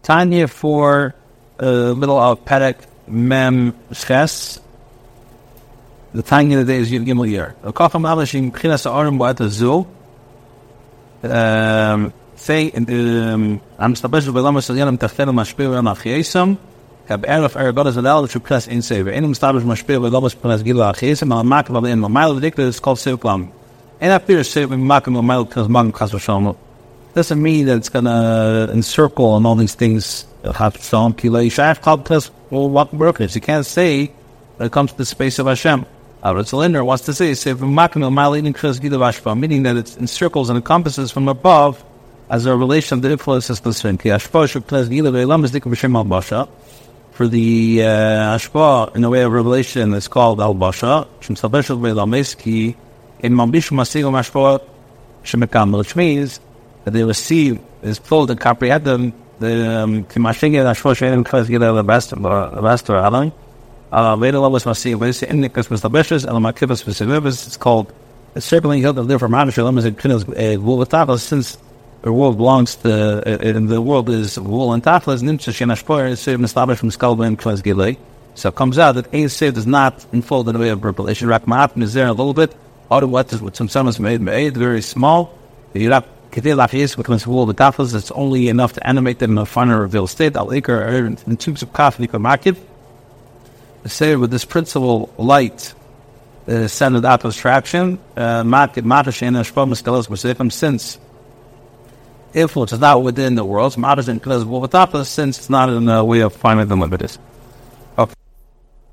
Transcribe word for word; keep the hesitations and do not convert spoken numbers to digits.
Tanya for uh, middle of Perek Mem Ches. The Tanya of the day is Yud Gimel Yer. Kacham Alashim Chinas Arim Ba'at Azul. Um, say, um, I'm established by Lama Salyanam Tachtel Mashpil Ram Achiesam. Have Erf Aragoda Zadal, which press in Saver. Enum established Mashpil by Lama Press Gila Achiesam. Al Makam of the Enum. Mile of the Dictator is called Silklam. And up here, say, Makam of Mile Kaz Magam Kasvasham. Doesn't mean that it's going to encircle and all these things. Well, what brokerage? You can't say when it comes to the space of Hashem. Our cylinder wants to say, say, meaning that it encircles and encompasses from above as a relation of the influences of the Shin. For the uh, Ashba, in a way of revelation, it's called Al Basha, which means that they receive, is full to comprehend them. The um, Timashing and Ashwa Shain because get the best of the best of Alan. Uh, later on was Masi, but it's in because was the Bishas and the Makibas was service. It's called a circling hill that live from Madishalam is a wool with Taflas since the world belongs to uh, and the world is wool and Taflas and Nimsa Shin Ashpoir is saved and established from Skalba and Klas Gilei. So it comes out that Ein Saved is not unfolded in the way of revelation. Rakmaat is there a little bit. Auto what is what some summons made made very small. The Iraq it's only enough to animate them in a final revealed state. Al Iker in tubes of coffee market. Say with this principle light uh, centered out of abstraction, since influence is not within the world, since it's not in a way of finding the limited.